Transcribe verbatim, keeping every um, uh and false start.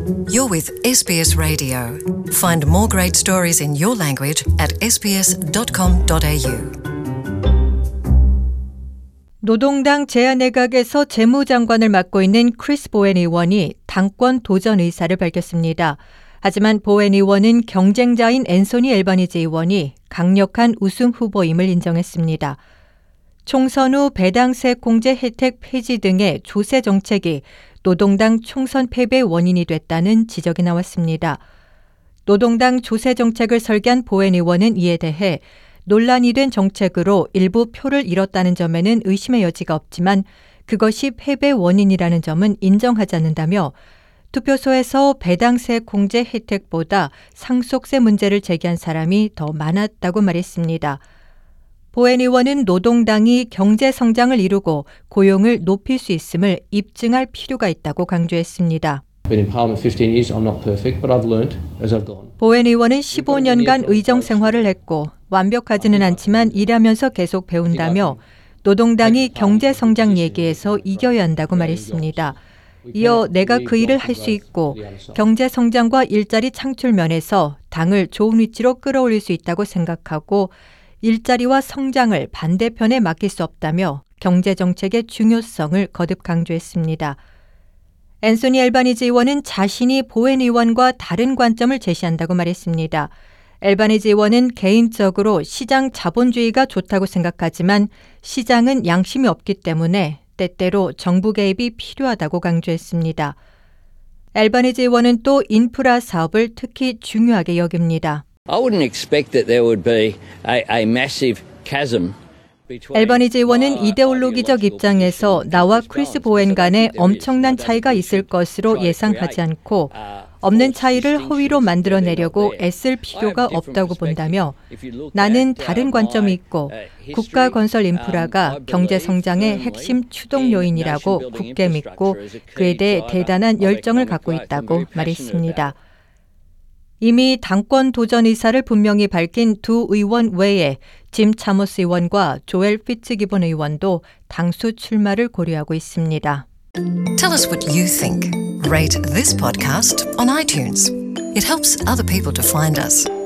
You're with 에스비에스 Radio. Find more great stories in your language at ес 비 에스 닷 컴 닷 에이 유. 노동당 제야내각에서 재무장관을 맡고 있는 크리스 보웬 의원이 당권 도전 의사를 밝혔습니다. 하지만 보웬 의원은 경쟁자인 앤소니 앨버니지 의원이 강력한 우승 후보임을 인정했습니다. 총선 후 배당세 공제 혜택 폐지 등의 조세 정책이 노동당 총선 패배 원인이 됐다는 지적이 나왔습니다. 노동당 조세 정책을 설계한 보웬 의원은 이에 대해 논란이 된 정책으로 일부 표를 잃었다는 점에는 의심의 여지가 없지만 그것이 패배 원인이라는 점은 인정하지 않는다며 투표소에서 배당세 공제 혜택보다 상속세 문제를 제기한 사람이 더 많았다고 말했습니다. 보웬 의원은 노동당이 경제 성장을 이루고 고용을 높일 수 있음을 입증할 필요가 있다고 강조했습니다. 보웬 의원은 십오 년간 의정 생활을 했고 완벽하지는 않지만 일하면서 계속 배운다며 노동당이 경제 성장 얘기에서 이겨야 한다고 말했습니다. 이어 내가 그 일을 할 수 있고 경제 성장과 일자리 창출 면에서 당을 좋은 위치로 끌어올릴 수 있다고 생각하고 일자리와 성장을 반대편에 맡길 수 없다며 경제 정책의 중요성을 거듭 강조했습니다. 앤소니 앨버니지 의원은 자신이 보웬 의원과 다른 관점을 제시한다고 말했습니다. 앨버니지 의원은 개인적으로 시장 자본주의가 좋다고 생각하지만 시장은 양심이 없기 때문에 때때로 정부 개입이 필요하다고 강조했습니다. 앨버니지 의원은 또 인프라 사업을 특히 중요하게 여깁니다. I wouldn't expect that there would be a, a massive chasm. 앨버니지 의원은 이데올로기적 입장에서 나와 크리스 보웬 간에 엄청난 차이가 있을 것으로 예상하지 않고 없는 차이를 허위로 만들어내려고 애쓸 필요가 없다고 본다며 나는 다른 관점이 있고 국가 건설 인프라가 경제 성장의 핵심 추동 요인이라고 굳게 믿고 그에 대해 대단한 열정을 갖고 있다고 말했습니다. 이미 당권 도전 의사를 분명히 밝힌 두 의원 외에 짐 차머스 의원과 조엘 피츠기본 의원도 당수 출마를 고려하고 있습니다. Tell us what you think. Rate this podcast on iTunes. It helps other people to find us.